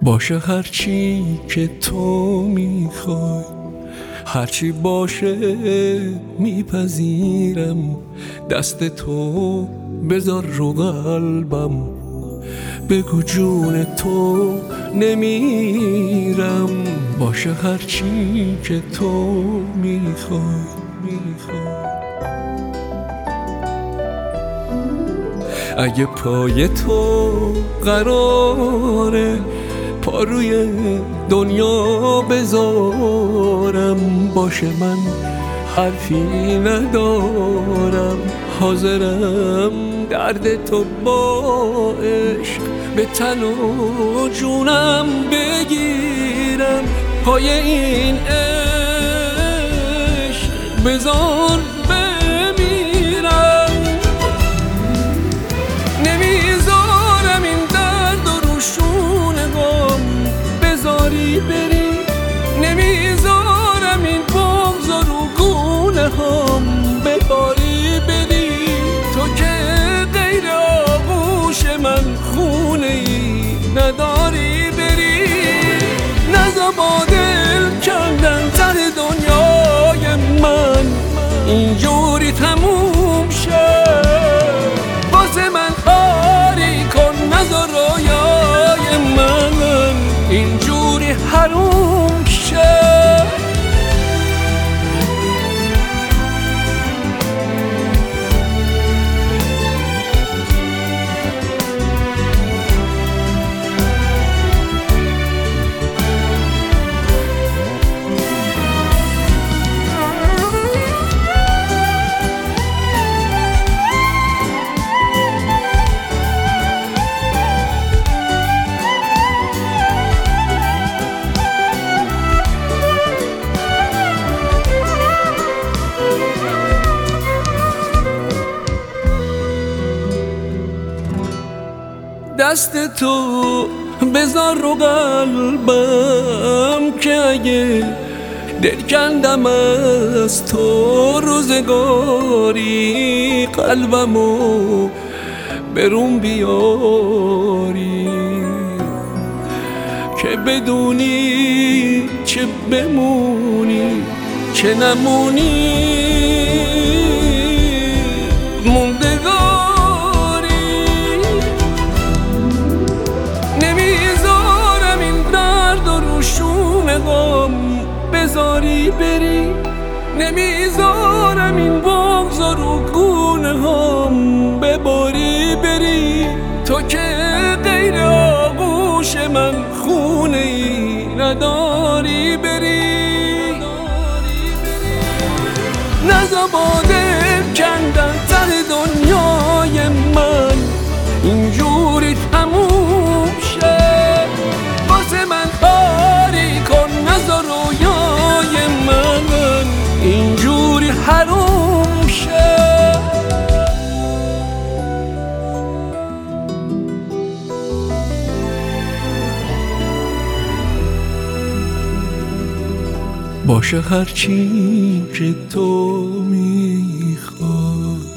باشه هرچی که تو میخوای، هرچی باشه میپذیرم. دست تو بذار رو قلبم، بگو جون تو نمیرم. باشه هرچی که تو میخوای. اگه پای تو قراره پا روی دنیا بذارم، باشه من حرفی ندارم، حاضرم درد تو با عشق به تن و جونم بگیرم. پای این عشق بذار بمیرم، نمیذارم این درد و روشون غم بذاری بری، نمیذارم این بغض و رو گونه هم بباری بری. تو که غیر آغوش من خونه ای نداری بری. نزا با دل کندن سر دنیای من اینجوری تموم شد. واسه من کاری کن، نزا رویای من اینجوری حروم شد. دست تو بذار رو قلبم، که اگه دل کندم از تو روزگاری، قلبمو برون بیاری. که بدونی چه بمونی چه نمونی بذاری بری، نمیذارم این بغض رو گونه هم بباری بری. تو که غیر آغوش من خونه ای نداری بری. نزا با دل کندن سر دنیای من اینجوری تموم شد. واسه من کاری کن، نزا رویای من اینجوری حروم شد. باشه هرچی که تو میخوای.